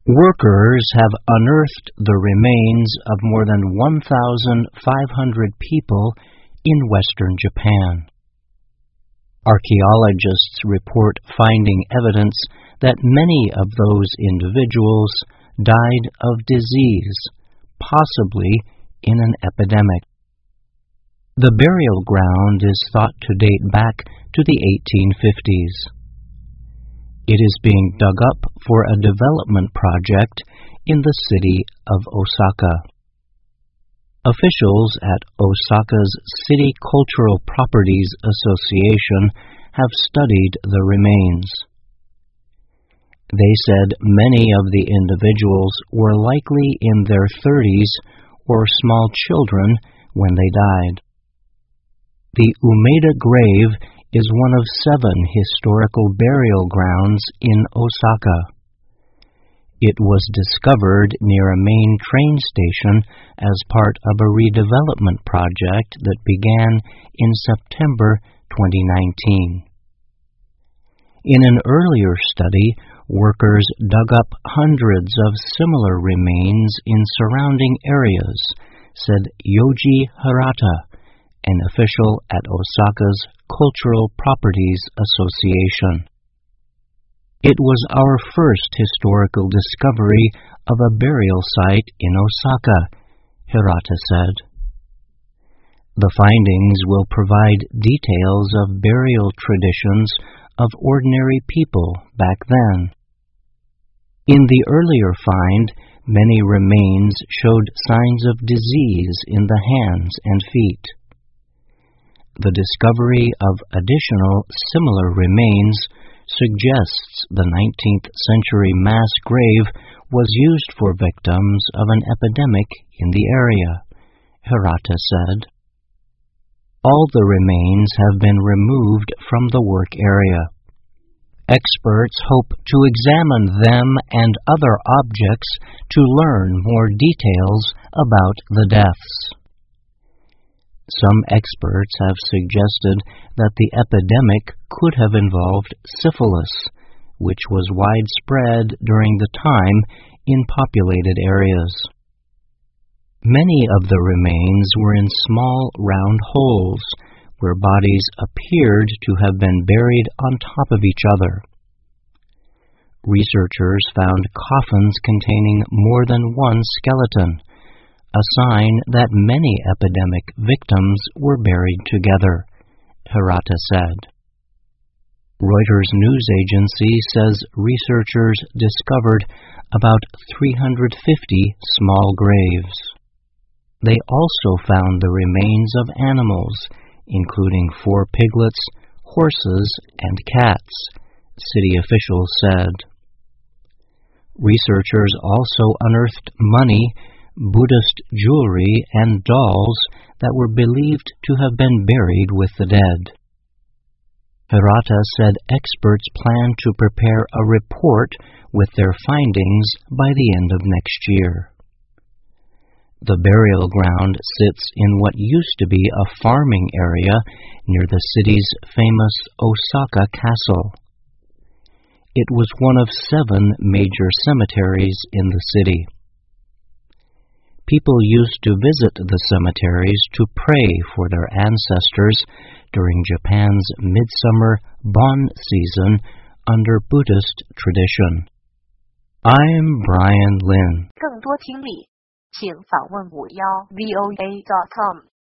Workers have unearthed the remains of more than 1,500 people in western Japan. Archaeologists report finding evidence that many of those individuals died of disease, possibly in an epidemic. The burial ground is thought to date back to the 1850s. It is being dug up for a development project in the city of Osaka. Officials at Osaka's City Cultural Properties Association have studied the remains. They said many of the individuals were likely in their 30s or small children when they died. The Umeda grave is one of 7 historical burial grounds in Osaka. It was discovered near a main train station as part of a redevelopment project that began in September 2019. In an earlier study, workers dug up hundreds of similar remains in surrounding areas, said Yoji Hirata, an official at Osaka's Cultural Properties Association. It was our first historical discovery of a burial site in Osaka, Hirata said. The findings will provide details of burial traditions of ordinary people back then. In the earlier find, many remains showed signs of disease in the hands and feet. The discovery of additional similar remains suggests the 19th century mass grave was used for victims of an epidemic in the area, Hirata said. All the remains have been removed from the work area. Experts hope to examine them and other objects to learn more details about the deaths. Some experts have suggested that the epidemic could have involved syphilis, which was widespread during the time in populated areas. Many of the remains were in small round holes, where bodies appeared to have been buried on top of each other. Researchers found coffins containing more than one skeleton, a sign that many epidemic victims were buried together, Hirata said. Reuters news agency says researchers discovered about 350 small graves. They also found the remains of animals, including 4 piglets, horses, and cats, city officials said. Researchers also unearthed money, Buddhist jewelry, and dolls that were believed to have been buried with the dead. Hirata said experts plan to prepare a report with their findings by the end of next year. The burial ground sits in what used to be a farming area near the city's famous Osaka Castle. It was one of 7 major cemeteries in the city. People used to visit the cemeteries to pray for their ancestors during Japan's midsummer Bon season under Buddhist tradition. I'm Brian Lin. 更多听力，请访问51voa.com。